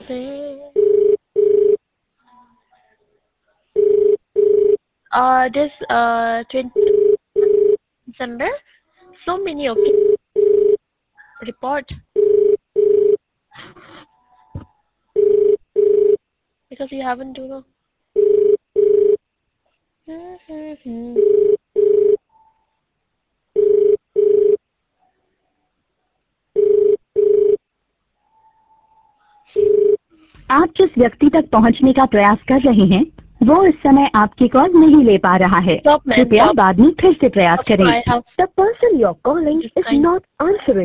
This 20 December, so many report because you haven't do no. आप जिस व्यक्ति तक पहुंचने का प्रयास कर रहे हैं वो इस समय आपकी कॉल नहीं ले पा रहा है। Stop, man, कृपया stop. बाद में फिर से प्रयास करें। I have The person you're calling is not answering.